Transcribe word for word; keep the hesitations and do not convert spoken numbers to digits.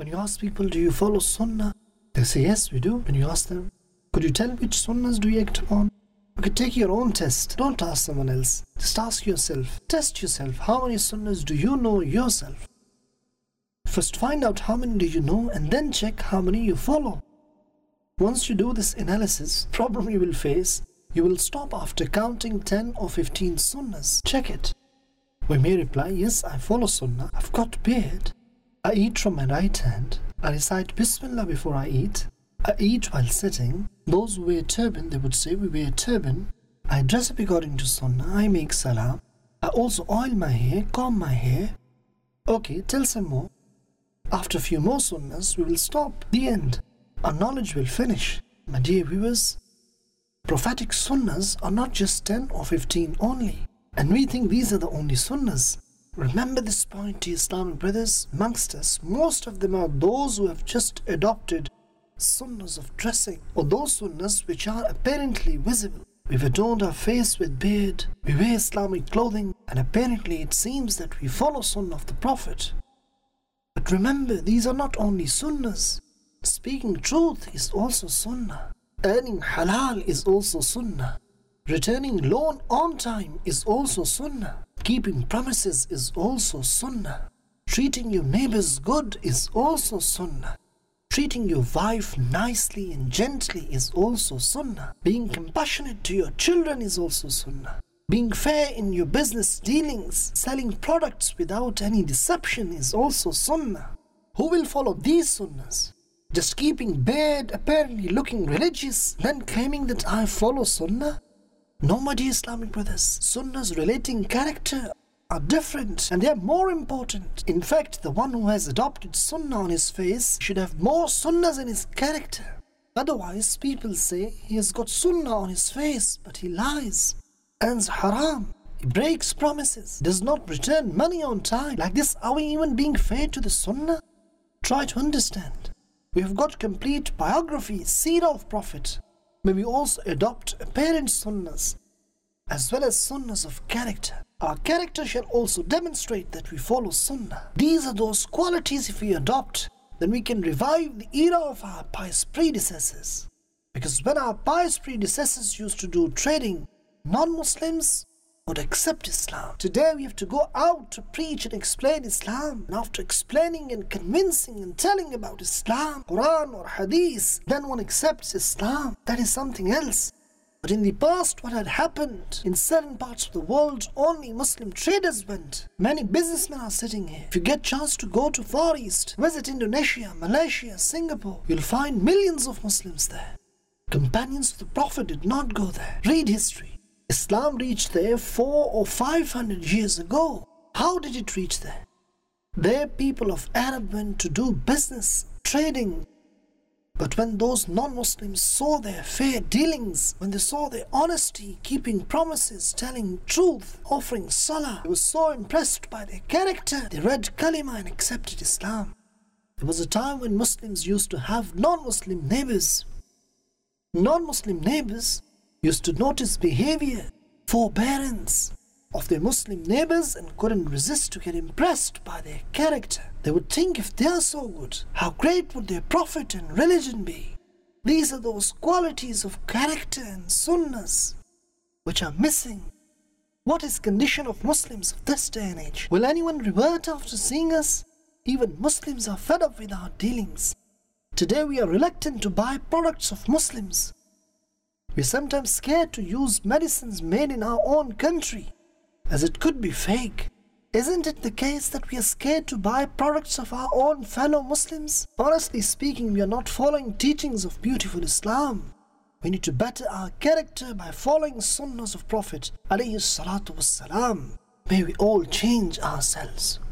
When you ask people, do you follow sunnah? They say, yes, we do. When you ask them, could you tell which sunnahs do you act upon? You could take your own test. Don't ask someone else. Just ask yourself. Test yourself. How many sunnahs do you know yourself? First find out how many do you know and then check how many you follow. Once you do this analysis, problem you will face, you will stop after counting ten or fifteen sunnahs. Check it. We may reply, yes, I follow sunnah. I've got beard. I eat from my right hand. I recite Bismillah before I eat. I eat while sitting. Those who wear turban, they would say we wear turban. I dress up according to sunnah. I make salam. I also oil my hair, comb my hair. Okay, tell some more. After a few more sunnahs, we will stop. The end. Our knowledge will finish. My dear viewers, prophetic sunnahs are not just ten or fifteen only. And we think these are the only sunnahs. Remember this point, dear Islamic brothers. Amongst us, most of them are those who have just adopted sunnahs of dressing, or those sunnahs which are apparently visible. We've adorned our face with beard, we wear Islamic clothing, and apparently it seems that we follow sunnah of the Prophet. But remember, these are not only sunnahs. Speaking truth is also sunnah. Earning halal is also sunnah. Returning loan on time is also sunnah. Keeping promises is also sunnah. Treating your neighbors good is also sunnah. Treating your wife nicely and gently is also sunnah. Being compassionate to your children is also sunnah. Being fair in your business dealings, selling products without any deception is also sunnah. Who will follow these sunnahs? Just keeping beard, apparently looking religious, then claiming that I follow sunnah? No, my dear Islamic brothers, sunnahs relating character are different and they are more important. In fact, the one who has adopted sunnah on his face should have more sunnahs in his character. Otherwise, people say he has got sunnah on his face, but he lies, earns haram, he breaks promises, does not return money on time. Like this, are we even being fair to the sunnah? Try to understand. We have got complete biography, seerah of Prophet. May we also adopt apparent sunnahs as well as sunnahs of character. Our character shall also demonstrate that we follow sunnah. These are those qualities if we adopt, then we can revive the era of our pious predecessors. Because when our pious predecessors used to do trading, non-Muslims would accept Islam. Today we have to go out to preach and explain Islam. And after explaining and convincing and telling about Islam, Quran or Hadith, then one accepts Islam. That is something else. But in the past, what had happened in certain parts of the world, only Muslim traders went. Many businessmen are sitting here. If you get chance to go to Far East, visit Indonesia, Malaysia, Singapore, you'll find millions of Muslims there. Companions of the Prophet did not go there. Read history. Islam reached there four or five hundred years ago. How did it reach there? There people of Arab went to do business, trading. But when those non-Muslims saw their fair dealings, when they saw their honesty, keeping promises, telling truth, offering salah, they were so impressed by their character, they read kalima and accepted Islam. There was a time when Muslims used to have non-Muslim neighbors. Non-Muslim neighbors used to notice behavior, forbearance of their Muslim neighbors and couldn't resist to get impressed by their character. They would think, if they are so good, how great would their prophet and religion be? These are those qualities of character and sunnahs which are missing. What is condition of Muslims of this day and age? Will anyone revert after seeing us? Even Muslims are fed up with our dealings. Today we are reluctant to buy products of Muslims. We are sometimes scared to use medicines made in our own country, as it could be fake. Isn't it the case that we are scared to buy products of our own fellow Muslims? Honestly speaking, we are not following teachings of beautiful Islam. We need to better our character by following sunnahs of Prophet alayhi salatu wassalam. May we all change ourselves.